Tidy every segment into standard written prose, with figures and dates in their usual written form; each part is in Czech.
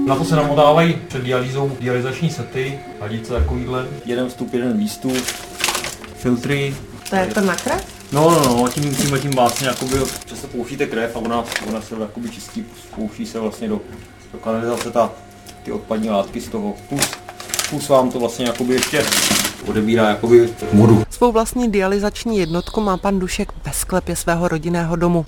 Na to se namotávají před dialýzou dialyzační sety, hadice takovýhle. Jeden vstup, jeden výstup, filtry. To je to na krev? No, tím vlastně jakoby, že se pouštíte krev a ona se jakoby čistí, pouští se vlastně do kanalizace ty odpadní látky z toho. Plus vám to vlastně jakoby ještě odebírá jakoby vodu. Svou vlastní dialyzační jednotku má pan Dušek ve sklepě svého rodinného domu.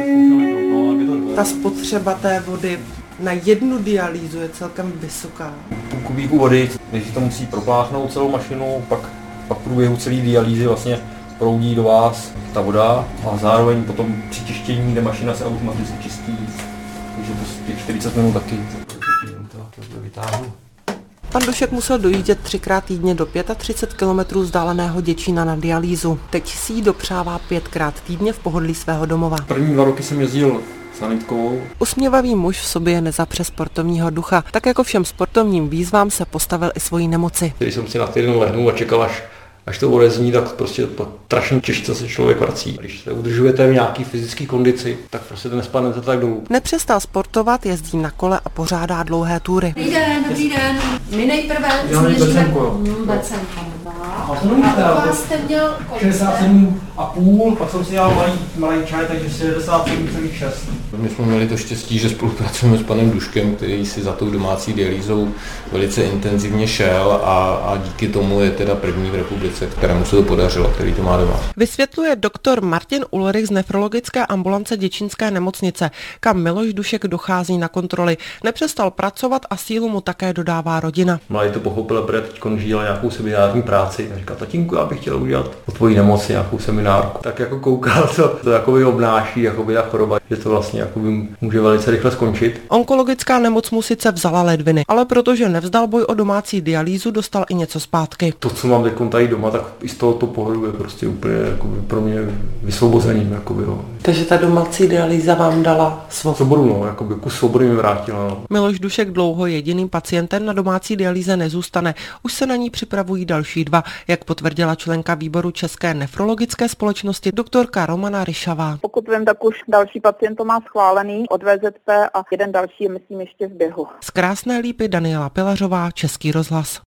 Ta spotřeba té vody na jednu dialýzu je celkem vysoká. Půl kubíku vody, když to musí propláchnout celou mašinu, pak v průběhu celé dialýzy vlastně proudí do vás ta voda a zároveň potom při čištění, kde mašina se automaticky čistí, takže to těch 40 minut taky. Vytáhnu. Pan Dušek musel dojíždět 3krát týdně do 35 km vzdáleného Děčína na dialýzu. Teď si ji dopřává 5krát týdně v pohodlí svého domova. První 2 roky jsem jezdil sanitkou. Usměvavý muž v sobě nezapře sportovního ducha. Tak jako všem sportovním výzvám se postavil i svojí nemoci. Když jsem si na týden lehnul a čekal, až to odezní, tak prostě po strašně těžce se člověk vrací. Když se udržujete v nějaký fyzické kondici, tak prostě nespadnete tak dolů. Nepřestal sportovat, jezdí na kole a pořádá dlouhé túry. Dobrý den. My nejprve Becenko. A vás jste měl 67,5, pak jsem si dělal malý čaj, takže 67,6. My jsme měli to štěstí, že spolupracujeme s panem Duškem, který si za tou domácí dialýzou velice intenzivně šel a díky tomu je teda první v republice, kterému se to podařilo, který to má doma. Vysvětluje doktor Martin Ulrich z nefrologické ambulance Děčínské nemocnice, kam Miloš Dušek dochází na kontroly. Nepřestal pracovat a sílu mu také dodává rodina. Mladý to pochopil, protože teď žila nějakou seminární práci. A říkal, tatínku, já bych chtěl udělat o tvojí nemoci nějakou seminárku. Tak jako koukal, to jakoby obnáší, jakoby ta choroba, že to vlastně jakoby může velice rychle skončit. Onkologická nemoc mu sice vzala ledviny, ale protože nevzdal boj o domácí dialýzu, dostal i něco zpátky. To, co mám teď tady doma, tak i z tohoto pohledu je prostě úplně jakoby pro mě vysvobozením. Jakoby, jo. Takže ta domácí dialýza vám dala svobodu, jakoby kus svobody mi vrátila. No. Miloš Dušek dlouho jediným pacientem na domácí dialýze nezůstane. Už se na ní připravují další 2, jak potvrdila členka výboru České nefrologické společnosti doktorka Romana Ryšavá. Pokud vím, tak už další pacient to má schválený od VZP a jeden další je, myslím, ještě v běhu. Z Krásné Lípy Daniela Pilařová, Český rozhlas.